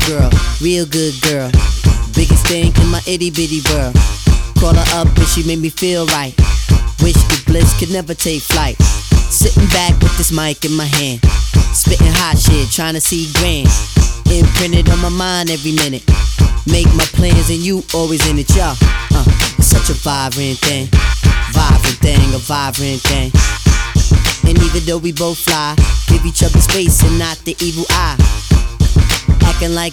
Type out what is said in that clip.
girl, real good girl. Biggest thing in my itty bitty world. Call her up and she made me feel right. Wish the bliss could never take flight. Sitting back with this mic in my hand, spitting hot shit, trying to see grand. Imprinted on my mind every minute. Make my plans and you always in it, y'all. It's such a vibrant thing. Vibrant thing, a vibrant thing. And even though we both fly, give each other space and not the evil eye. Acting like